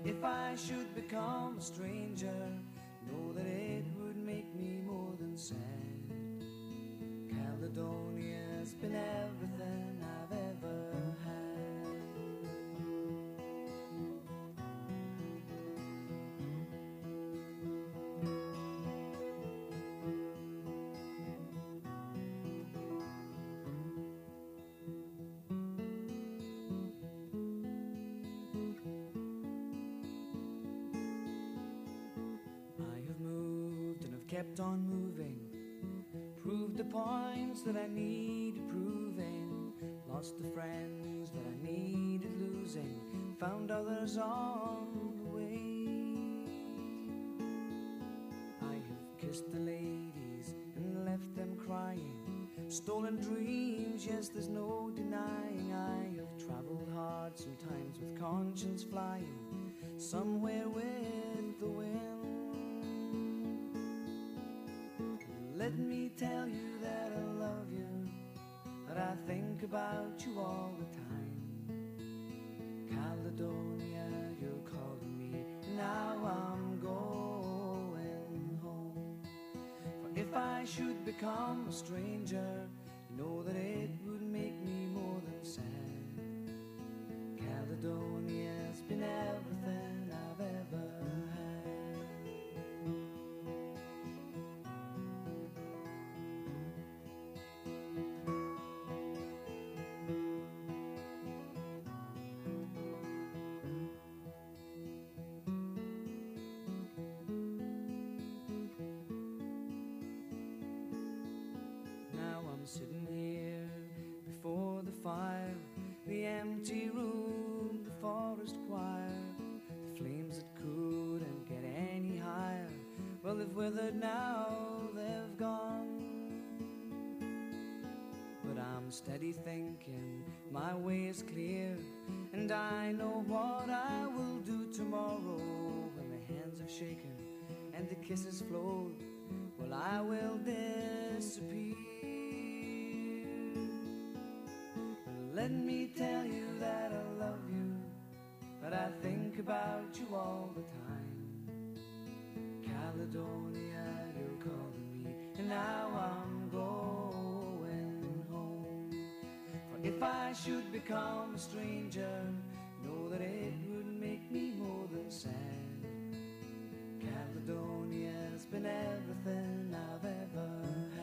If I should become a stranger, know that it would make me more than sad. Caledonia's been everything I've ever had. I have moved and have kept on moving, proved the points that I needed proving, lost the friends that I needed losing, found others on the way. I have kissed the ladies and left them crying, stolen dreams, yes, there's no denying. I have traveled hard, sometimes with conscience flying, somewhere with the wind. Let me tell you that I love you, that I think about you all the time. Caledonia, you're calling me, now I'm going home. For if I should become a stranger, you know that it would make me more than sad. Caledonia's been everything I've ever sitting here before the fire, the empty room, the forest choir, the flames that couldn't get any higher, well, they've withered now, they've gone. But I'm steady thinking, my way is clear, and I know what I will do tomorrow. When the hands have shaken and the kisses flowed, well, I will disappear. Let me tell you that I love you, that I think about you all the time. Caledonia, you're calling me, and now I'm going home. For if I should become a stranger, know that it would make me more than sad. Caledonia's been everything I've ever had.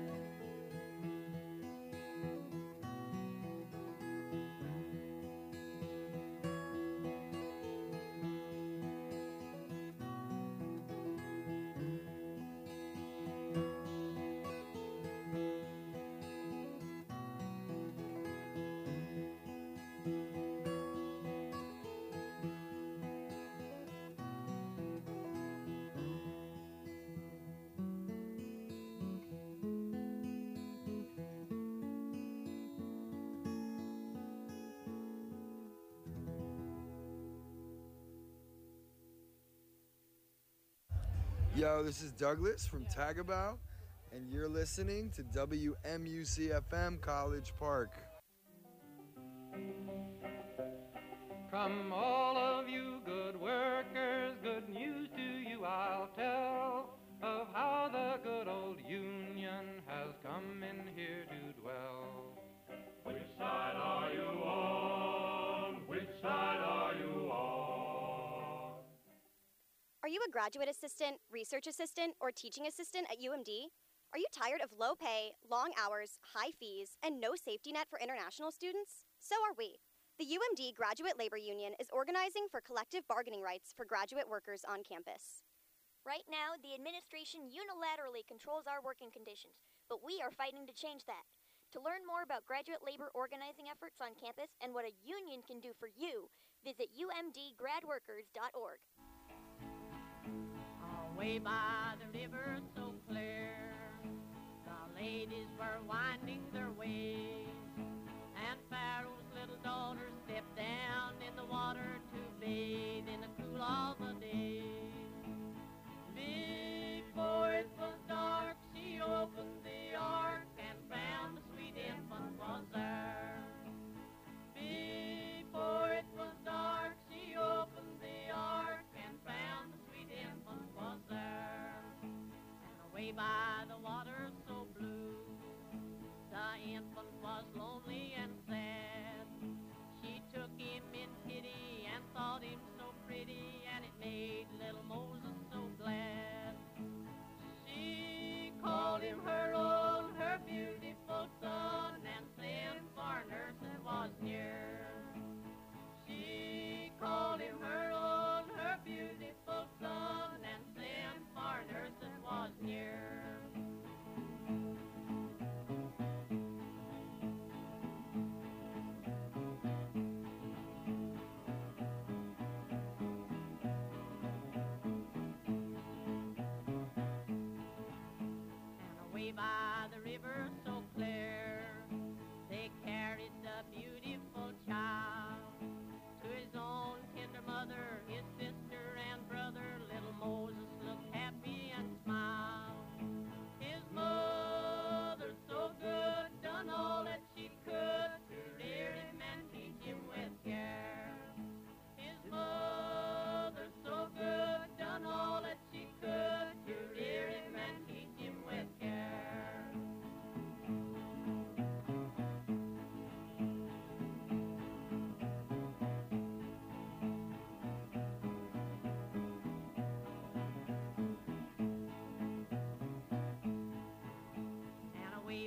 Yo, this is Douglas from Tagabow, and you're listening to WMUC-FM College Park. Come all of you good workers, good news to you I'll tell, of how the good old Union has come in here to dwell. Which side are you on? Which side are you on? Are you a graduate assistant, research assistant, or teaching assistant at UMD? Are you tired of low pay, long hours, high fees, and no safety net for international students? So are we. The UMD Graduate Labor Union is organizing for collective bargaining rights for graduate workers on campus. Right now, the administration unilaterally controls our working conditions, but we are fighting to change that. To learn more about graduate labor organizing efforts on campus and what a union can do for you, visit umdgradworkers.org. Away by the river so clear, the ladies were winding their way, and Pharaoh's little daughter stepped down in the water to bathe in the cool of the day. Before it was dark, she opened the ark and found the sweet infant was there. Before it was dark, she opened the ark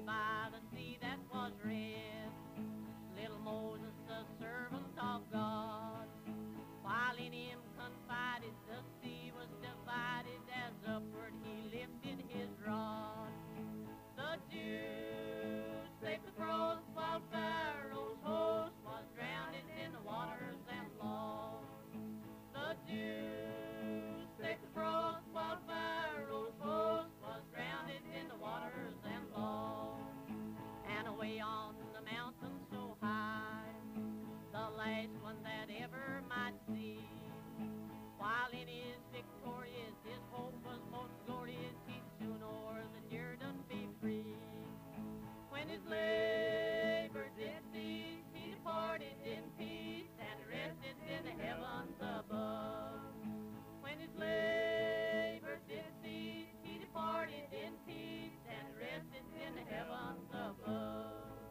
by the sea that was red. Little Moses, the servant of God, while in him confided, the sea was divided as upward he lifted his rod. The Jews saved the cross while Pharaoh's host was drowned in the waters and lost. The Jews saved the cross while Pharaoh's host was drowned in the waters and lost. And away on the mountain so high, the last one that ever might see, while in his victorious, his hope was most glorious, he'd soon o'er the Jordan be free. When his labor did cease, he departed in peace and rested in the heavens above. When his labor did cease, he departed in peace and rested in the heavens above.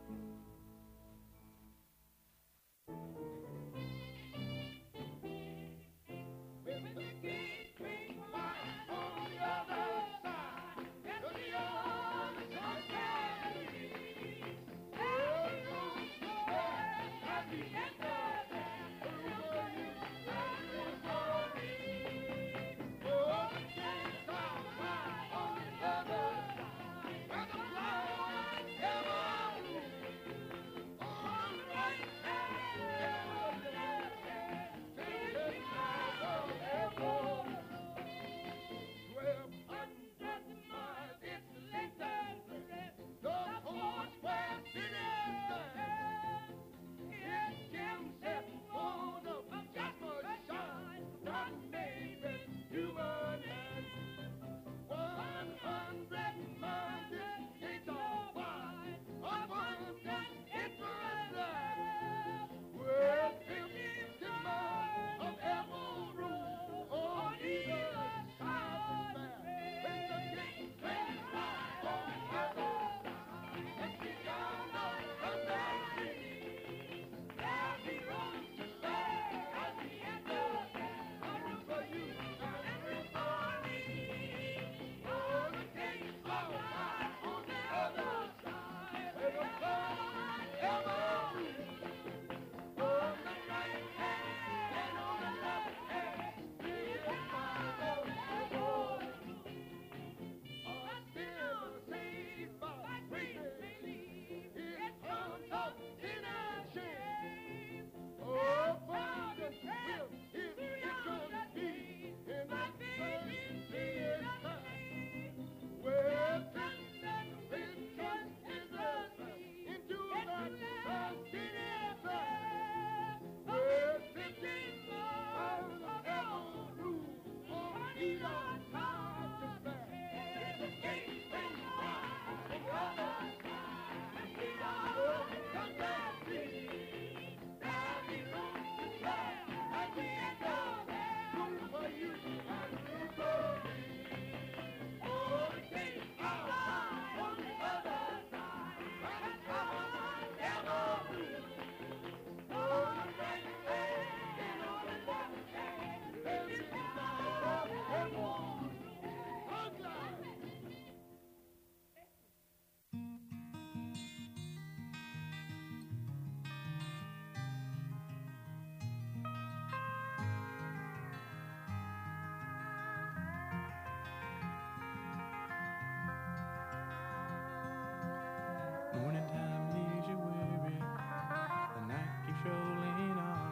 Morning time leaves you weary, the night keeps rolling on.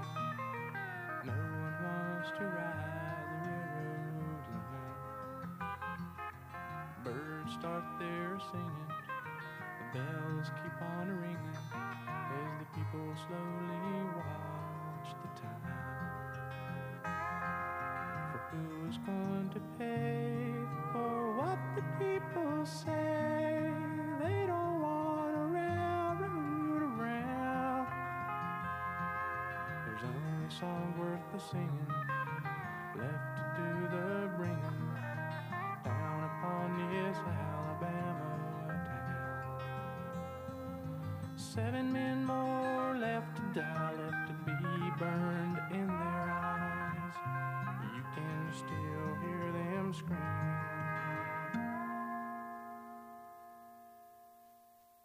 No one wants to ride the railroads in town. Birds start their singing, the bells keep on ringing as the people slowly watch the time. For who is going to pay for what the people say? They don't want a railroad around. There's only a song worth the singing, left to do the bringing, down upon this Alabama town. 7 men more left to die, left to be burned in their eyes. You can still hear them. scream.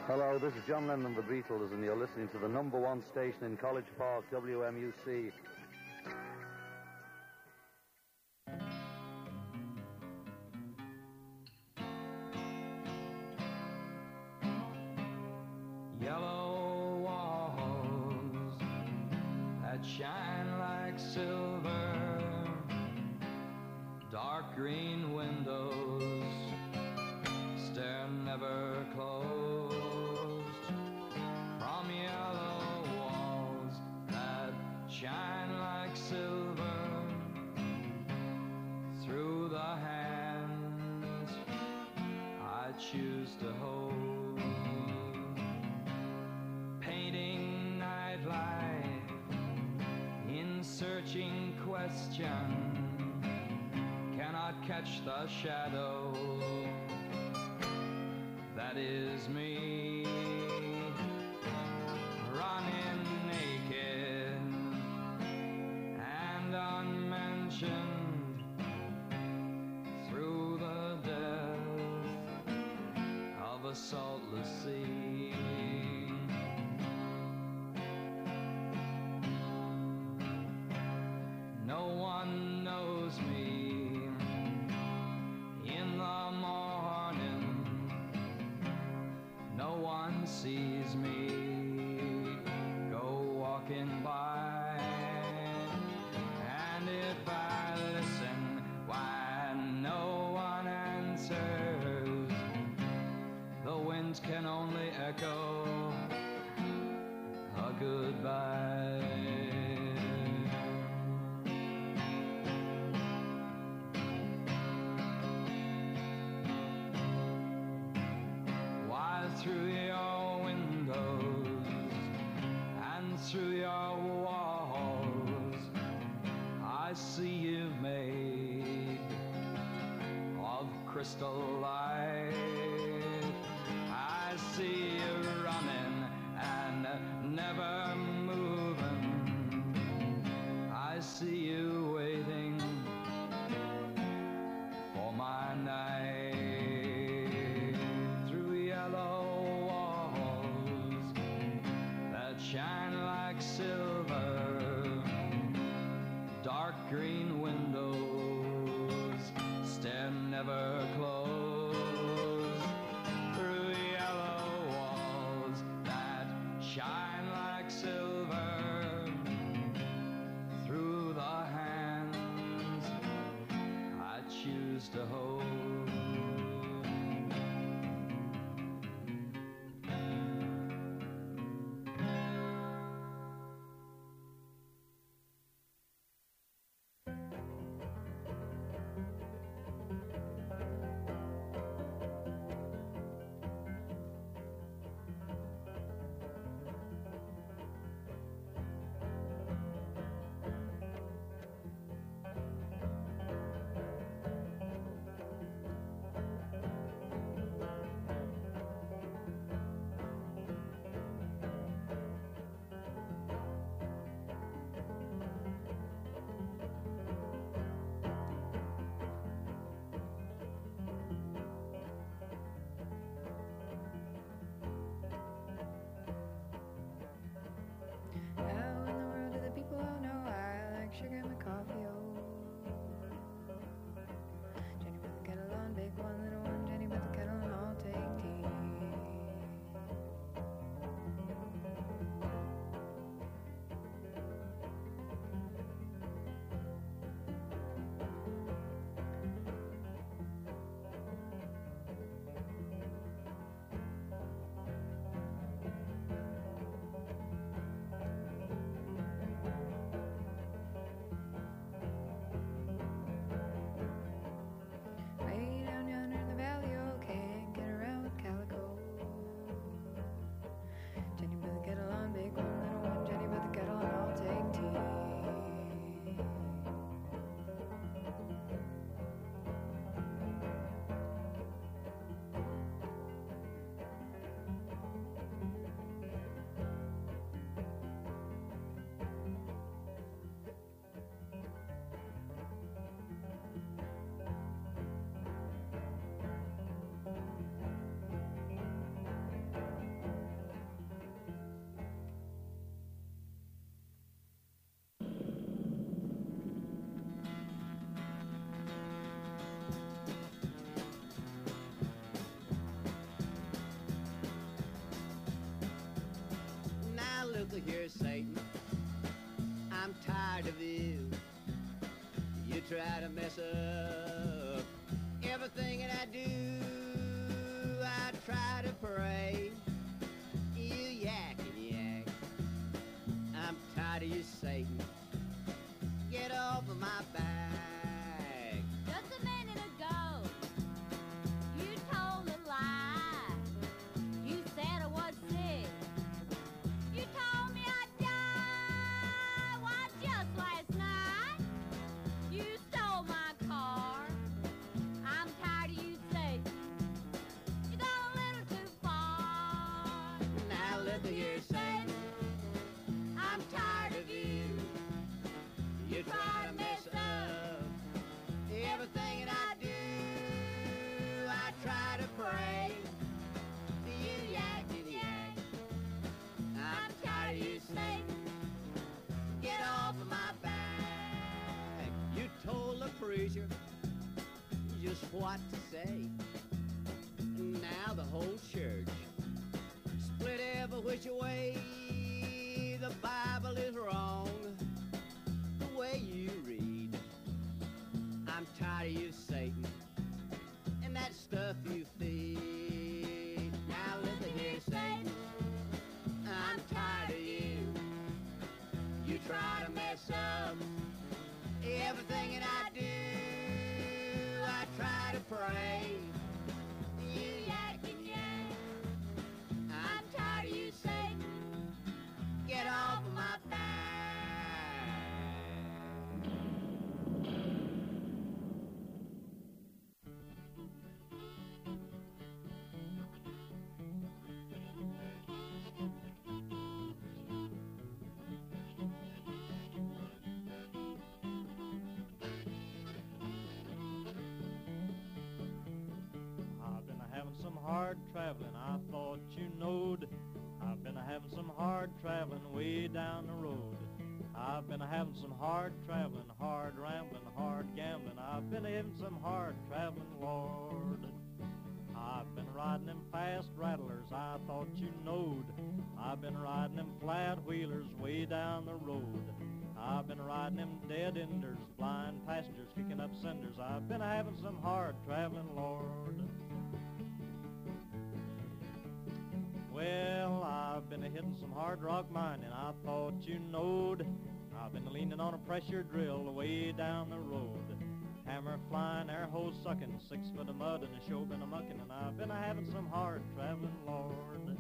Hello, this is John Lennon and the Beatles, and you're listening to the number one station in College Park, WMUC. Yellow walls that shine like silver, dark green windows, stare never closed. From yellow walls that shine like silver, through the hands I choose to hold. Painting nightlife in searching question, cannot catch the shadow that is me, running naked and unmentioned through the depth of a saltless sea. No one knows me in the morning, no one sees me go walking by, and if I listen, why no one answers. The winds can only echo a goodbye. Through your windows and through your walls, I see you made of crystal light. I see you running and never moving. I see you waiting for my night. Shine like silver, dark green windows, stare never close, through yellow walls that shine like silver. try to mess up everything that I do. I try to pray. You yak and yak. I'm tired of you, Satan. Get off of my back. Just a minute ago, you told a lie. You said I was sick. You told me I'd die. Why, just last night, you stole my car. I'm tired of you, Satan. You go a little too far. Now look here, Satan. I'm tired of you. You try to mess up everything that I do. I try to pray. You yak and yak. I'm tired of you, Satan. Get off of my back. You told the preacher just what to say. Now the whole church split every which way. The Bible is wrong the way you read. I'm tired of you, Satan, and that stuff you feed. Now listen here, Satan, I'm tired of you. You try to mess up everything that I do. I try to pray. You yak and yak. I'm tired of you, Satan. Get off of my back. I've been having some hard traveling, I thought you knowed. I've been having some hard traveling way down the road. I've been having some hard traveling, hard rambling, hard gambling. I've been having some hard traveling, Lord. I've been riding them fast rattlers, I thought you knowed. I've been riding them flat wheelers way down the road. I've been riding them dead enders, blind passengers kicking up cinders. I've been having some hard traveling, Lord. Well, I've been hitting some hard rock mining, I thought you knowed. I've been leaning on a pressure drill way down the road. Hammer flying, air hose sucking, 6 foot of mud and a show been a mucking, and I've been having some hard traveling, Lord.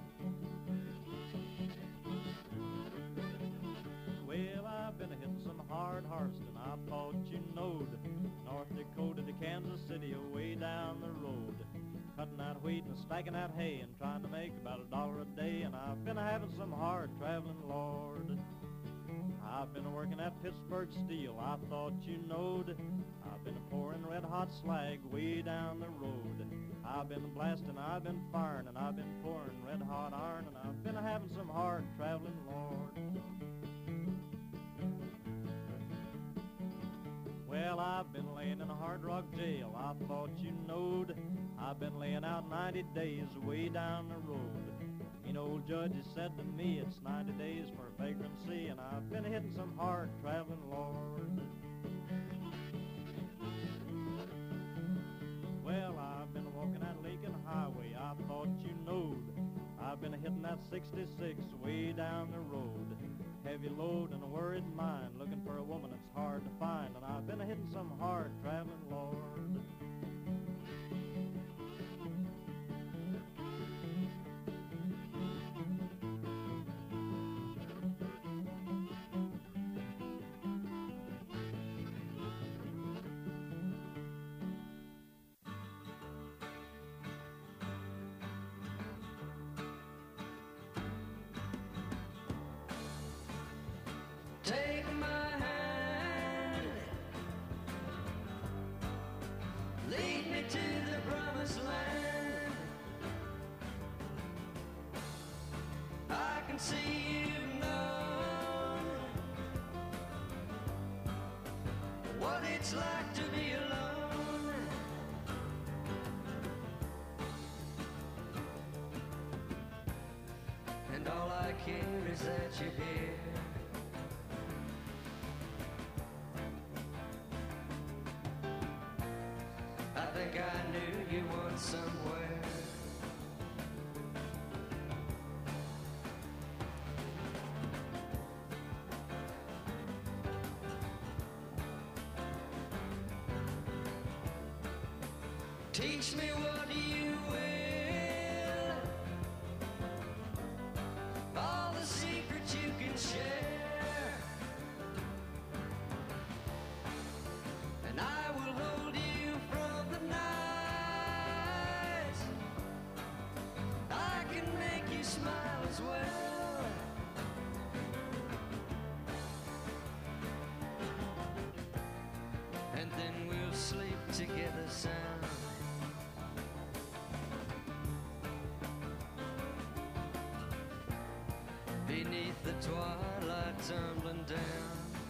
Well, I've been hitting some hard harvesting, I thought you knowed. North Dakota to Kansas City, way down the road. Cutting out wheat and stacking out hay and trying to make about $1 a day, and I've been having some hard traveling, Lord. I've been working at Pittsburgh Steel, I thought you knowed. I've been pouring red hot slag way down the road. I've been blasting, I've been firing, and I've been pouring red hot iron, and I've been having some hard traveling, Lord. Well, I've been laying in a hard rock jail, I thought you knowed. I've been laying out 90 days way down the road. An old judge has said to me it's 90 days for vagrancy, and I've been hitting some hard traveling, Lord. Well, I've been walking that Lincoln Highway, I thought you knowed. I've been hitting that 66 way down the road. Heavy load and a worried mind, looking for a woman that's hard to find, and I've been hitting some hard traveling, Lord. Take my hand, lead me to the promised land. I can see you know what it's like to be alone. And all I care is that you're here. Teach me what you will, all the secrets you can share, and I will hold you from the night. I can make you smile as well. And then we'll sleep together sound. Beneath the twilight tumbling down.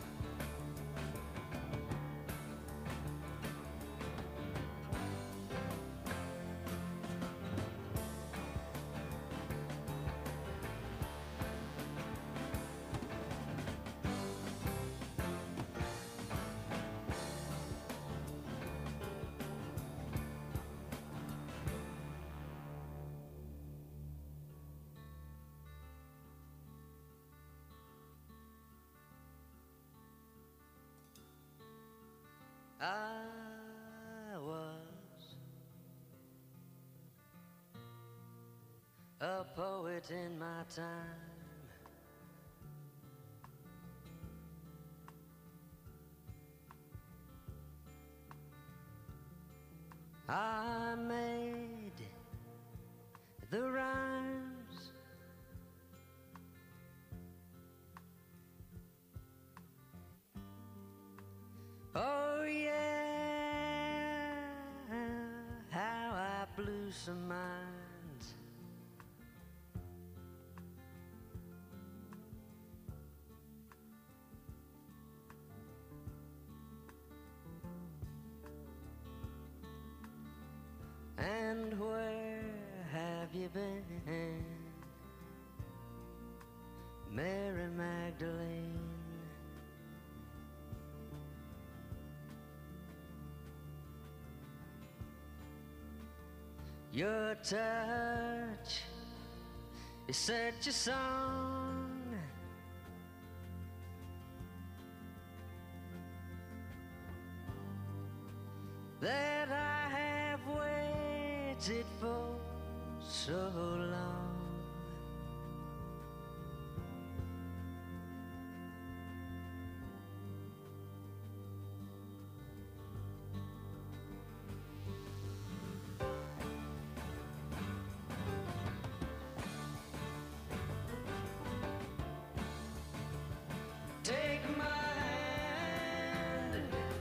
I was a poet in my time. I made the rhymes. Oh yeah, how I blew some minds. And where have you been, Mary Magdalene? Your touch is such a song, that I have waited for so long. Take my hand,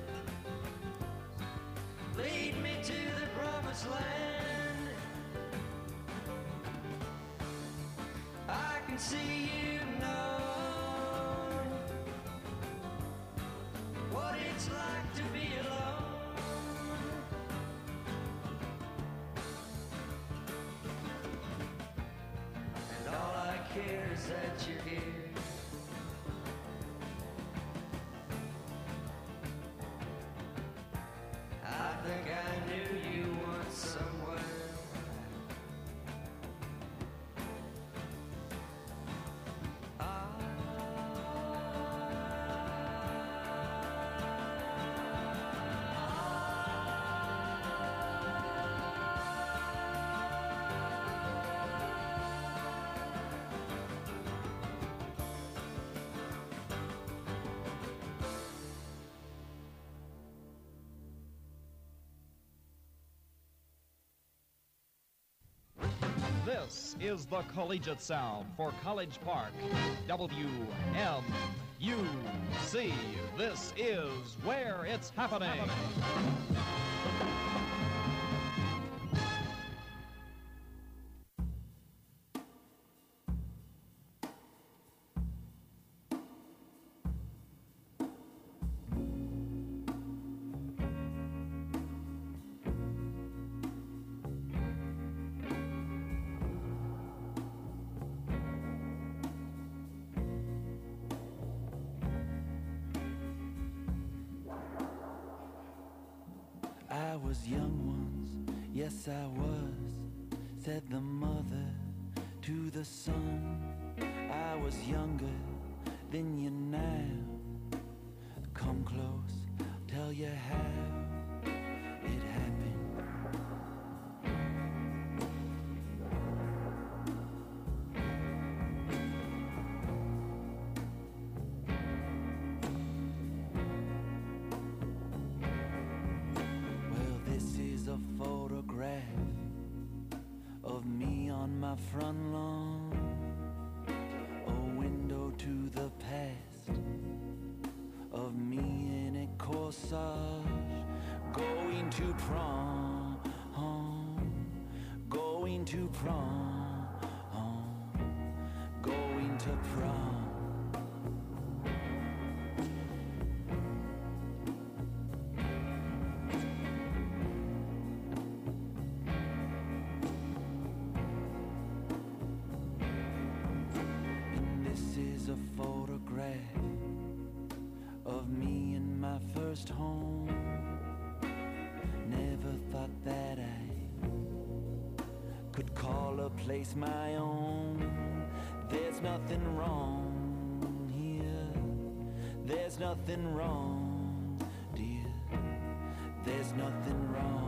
lead me to the promised land. I can see you know what it's like to be alone. And all I care is that you're here. I think I knew you once somewhere. This is the collegiate sound for College Park, WMUC. This is where it's happening. I was young once, yes I was, said the mother to the son. I was younger than you now. Come close, tell you how it happened. my front lawn, a window to the past of me in a corsage, going to prom, going to prom, going to prom. A photograph of me in my first home. Never thought that I could call a place my own. There's nothing wrong here. There's nothing wrong, dear. There's nothing wrong.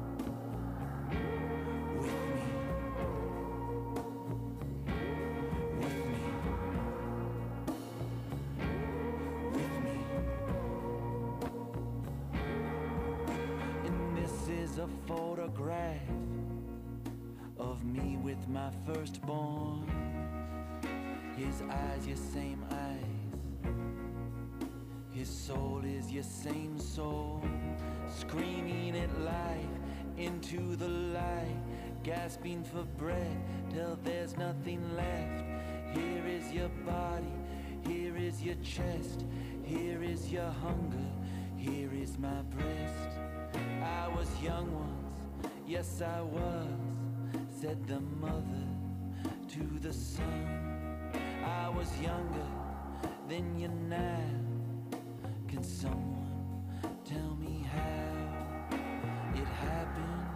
A photograph of me with my firstborn. His eyes, your same eyes. His soul is your same soul. Screaming at life into the light, gasping for breath till there's nothing left. Here is your body, here is your chest, here is your hunger, here is my breast. I was young once, yes I was, said the mother to the son. I was younger than you now. Can someone tell me how it happened?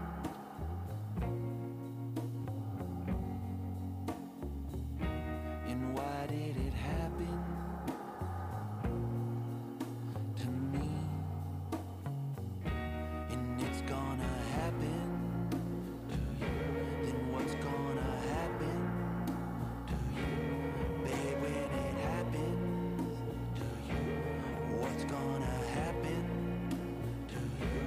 And why did it happen to me? It's gonna happen to you. Then what's gonna happen to you? Babe, when it happens to you, what's gonna happen to you?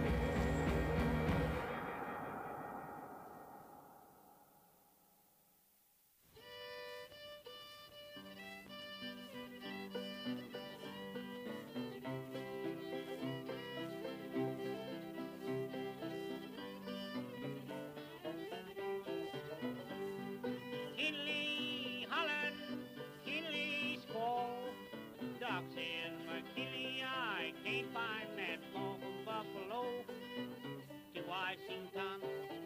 Kinley, Holland, Kinley Squall, ducks in McKinley, I can't find that call from Buffalo to Washington.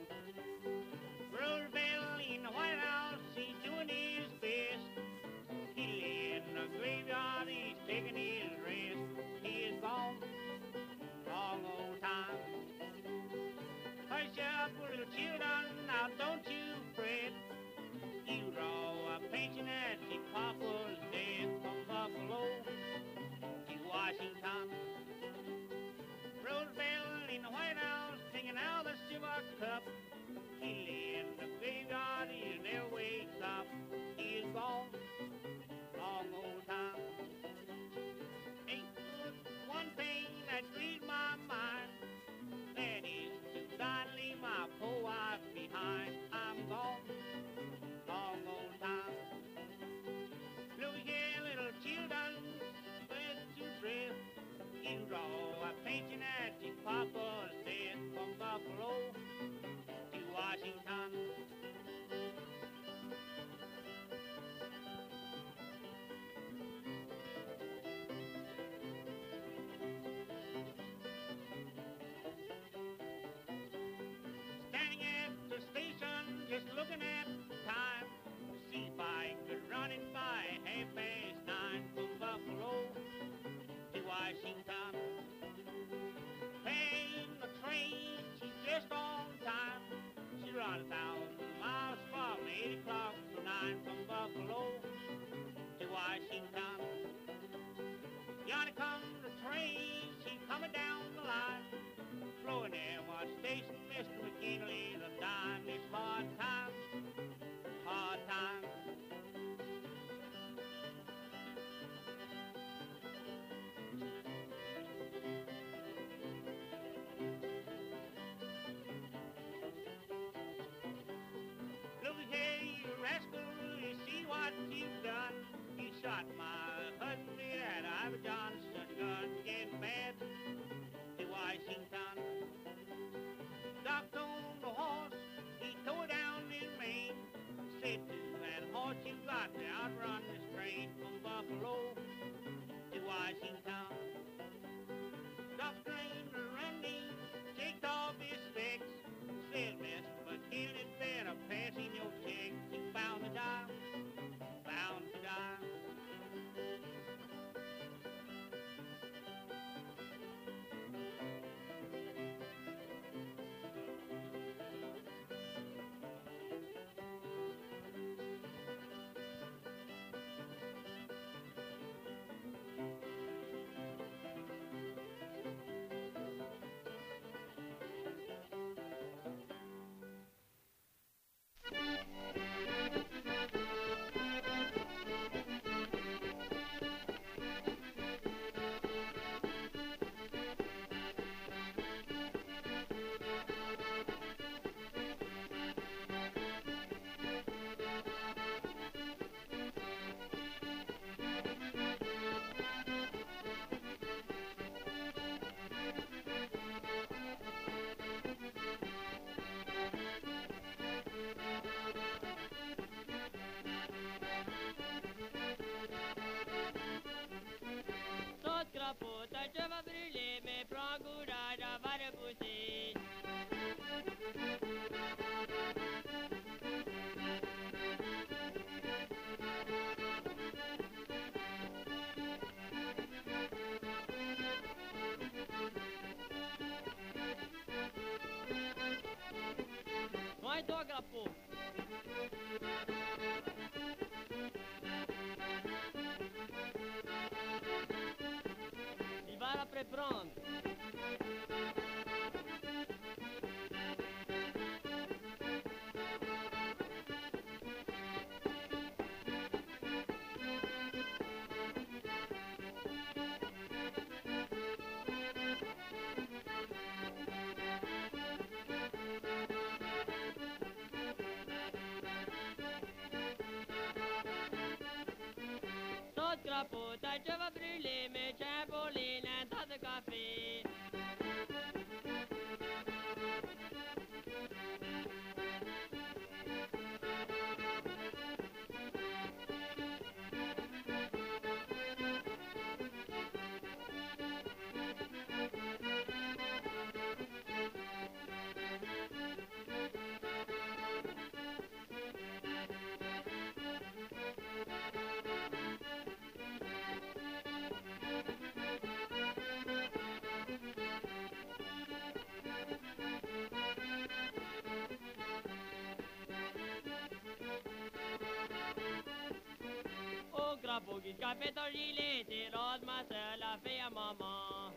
Roosevelt in the White House, he's doing his best. Kinley in the graveyard, he's taking his rest. He is gone, long old time. Hush up, little children, now don't you fret. You draw a pension at your papa's death from Buffalo to Washington. Roosevelt in the White House taking out the silver cup. He lay in the graveyard, he never wakes up. He is gone, long old time. Ain't one thing that grieves my mind, that is to die and leave my poor wife behind. I'm gone, long old time. Look here, little children, let your breath. You draw a pension at your papa's death from Buffalo to Washington. Standing at the station, just looking at time, to see if I could run it by 9:30 from Buffalo to Washington. Paying the train, she's just on time. She runs 1,000 miles from 8 o'clock to 9 from Buffalo to Washington. Yonder comes the train, she's coming down the line. Flowing there, what station, Mr. McKinley's a dime. It's hard time, hard time. Look here, got my husband at Ivor Johnson, gun getting bad to Washington. Docked on the horse, he tore down in Maine. Said to that horse, you got to outrun this train from Buffalo to Washington. Doc train running, checked off his specs. Said, Mr. McKinnon, it's better passing your check. You bound to die, bound to die. Puta ce va brûler, mais prends courage, va repousser. Vai-toi, crapaud. Il va la préprendre. Saute crapaud, ta je va brûler, mais tiens pour les nains, tas de café. Au crapaud qui scapait ton gilet, t'es rose, ma soeur, la fille à maman.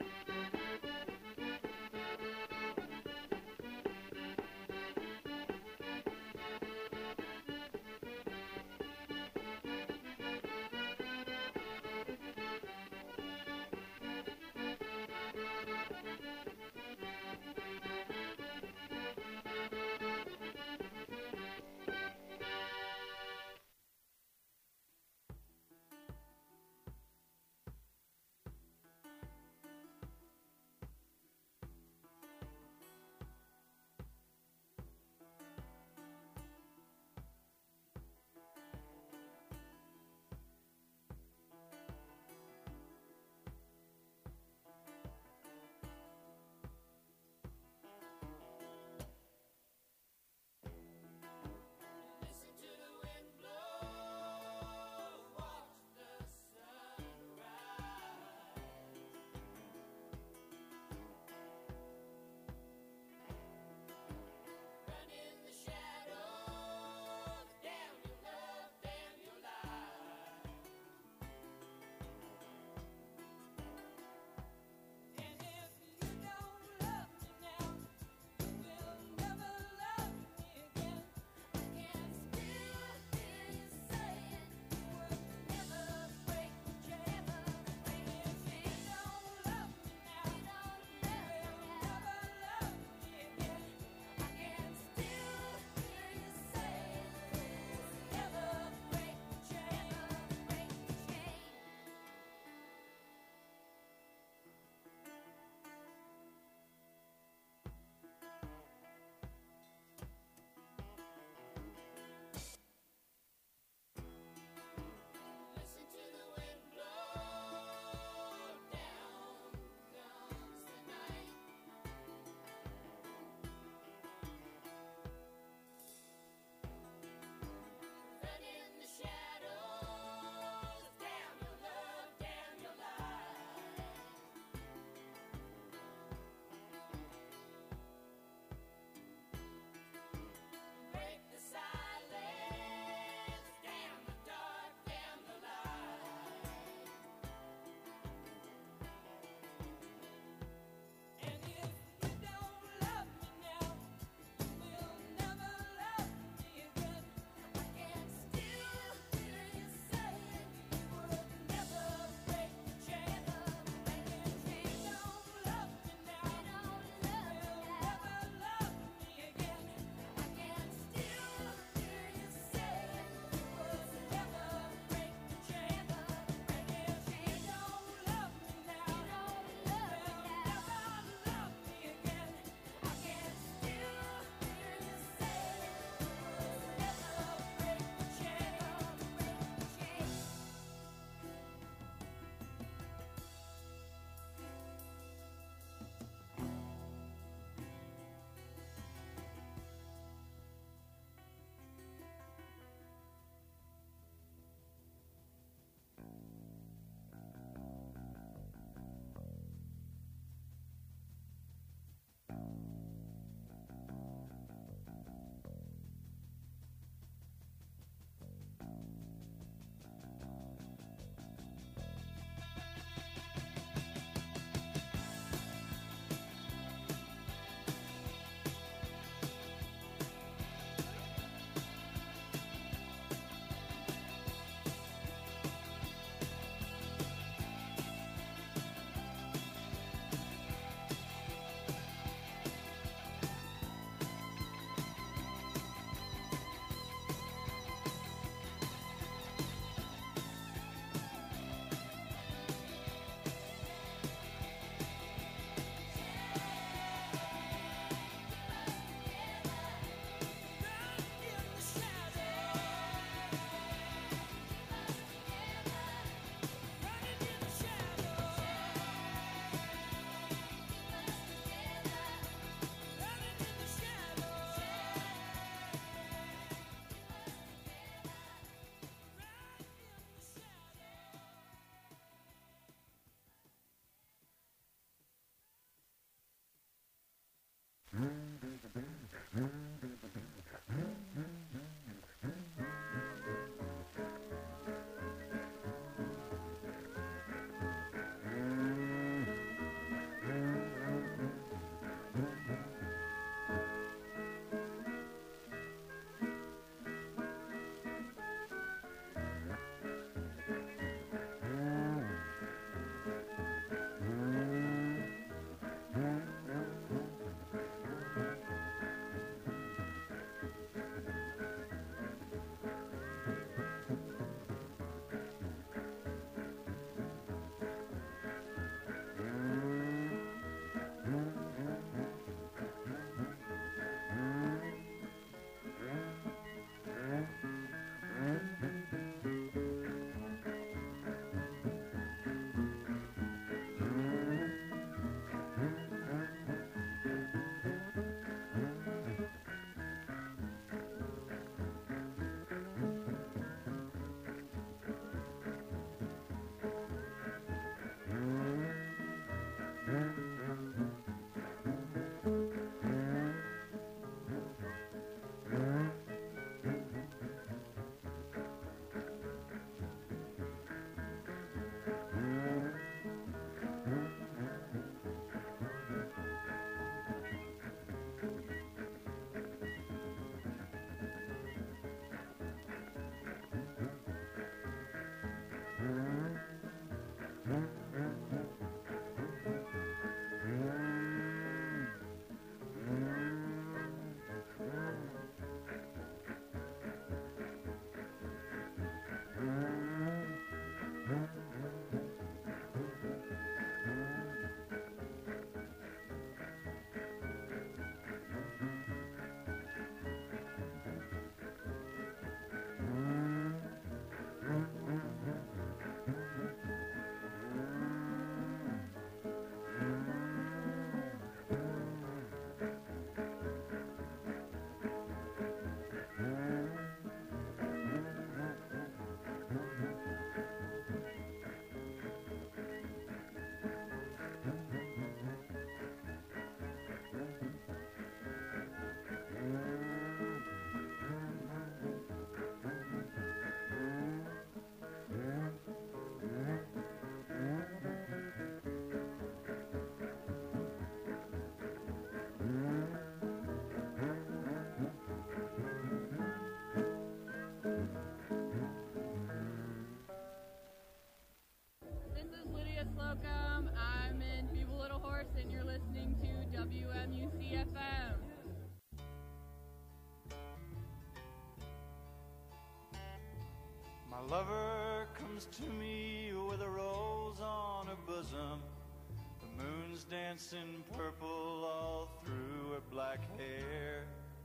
My lover comes to me with a rose on her bosom. The moon's dancing purple all through her black hair.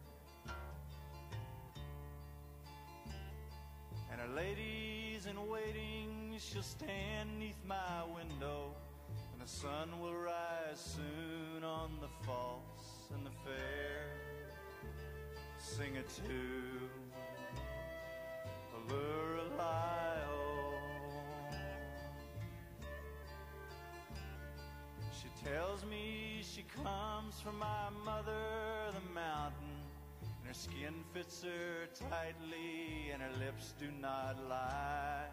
And her ladies in waiting, she'll stand neath my window, and the sun will rise soon on the false and the fair. Sing it to Lorelei-o. She tells me she comes from my mother, the mountain, and her skin fits her tightly, and her lips do not lie.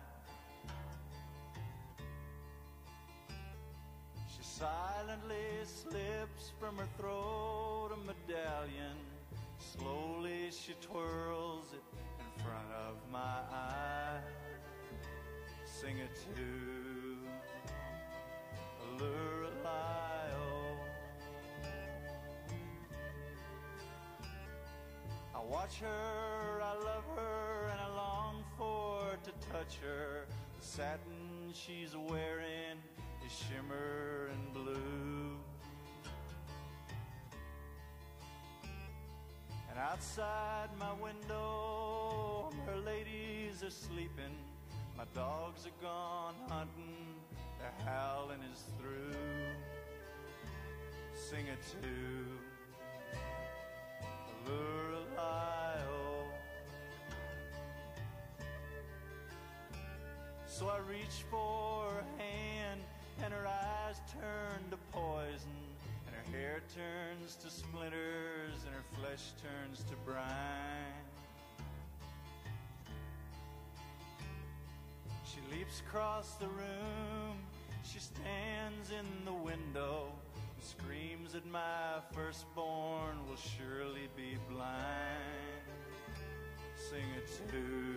She silently slips from her throat a medallion. Slowly she twirls it in front of my eye. Sing it to Lorelei-o. I watch her, I love her, and I long for to touch her. The satin she's wearing is shimmer and blue. And outside my window, her ladies are sleeping. My dogs are gone hunting, their howling is through. Sing it to Lorelei-o. So I reach for her hand, and her eyes turn to poison. Her hair turns to splinters and her flesh turns to brine. She leaps across the room, she stands in the window and screams that my firstborn will surely be blind. Sing it to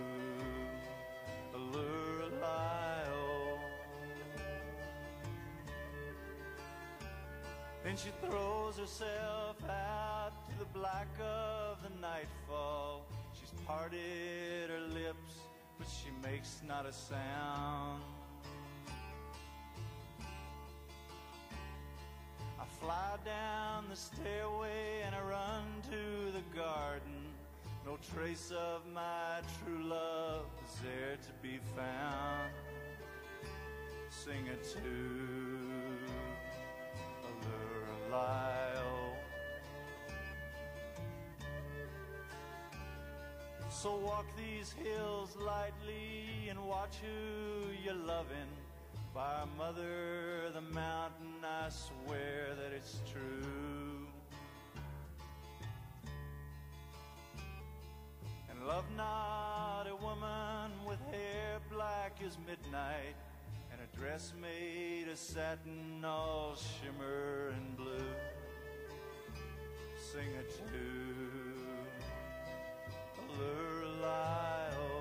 Lorelei-o. Then she throws herself out to the black of the nightfall. She's parted her lips, but she makes not a sound. I fly down the stairway and I run to the garden. No trace of my true love is there to be found. Sing it to Lorelei-o. So walk these hills lightly and watch who you're loving. By our mother, the mountain, I swear that it's true. And love not a woman with hair black as midnight, and a dress made of satin all shimmer and blue. Sing it to Lorelei-o.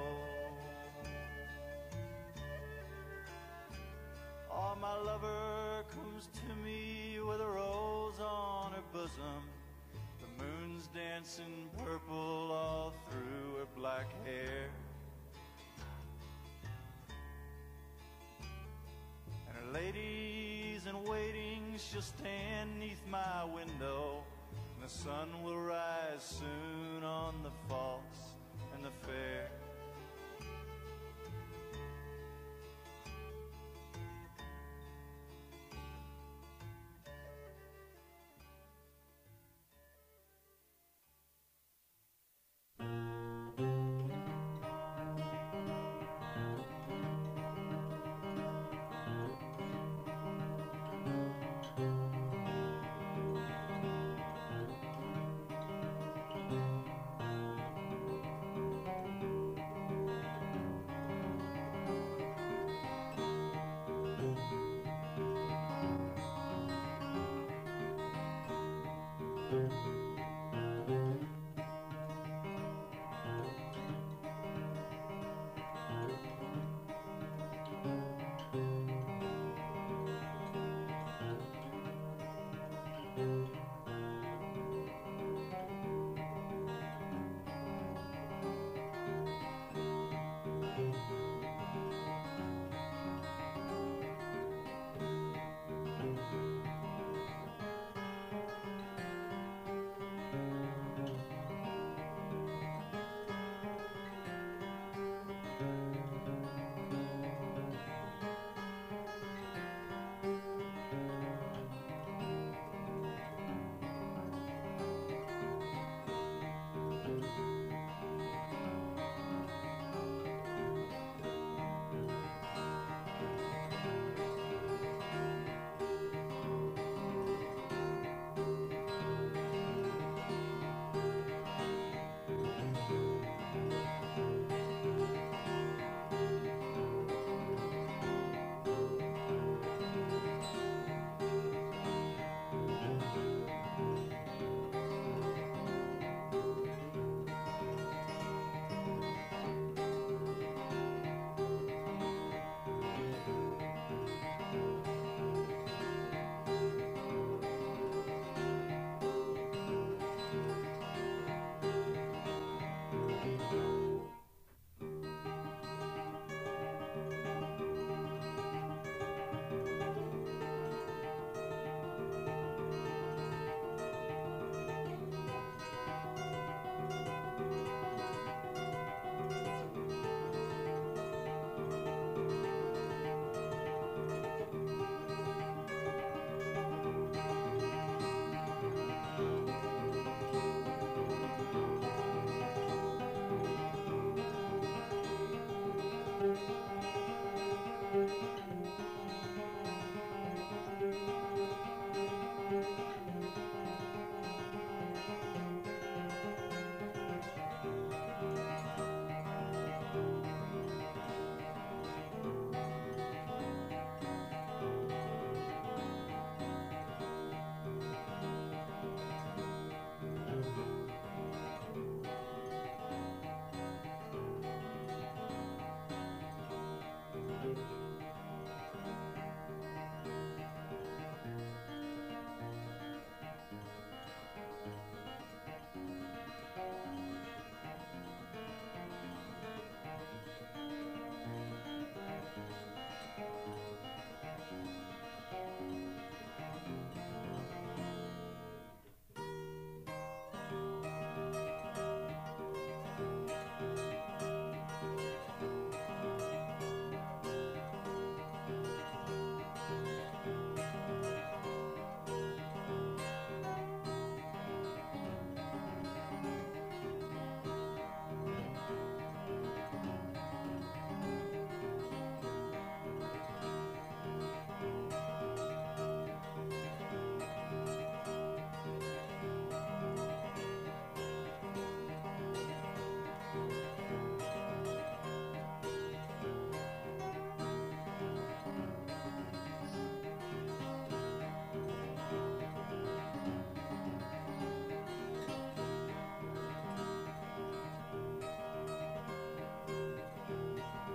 Oh, my lover comes to me with a rose on her bosom. The moon's dancing purple all through her black hair. And her ladies in waiting, she'll stand neath my window, and the sun will rise soon on the false and the fair.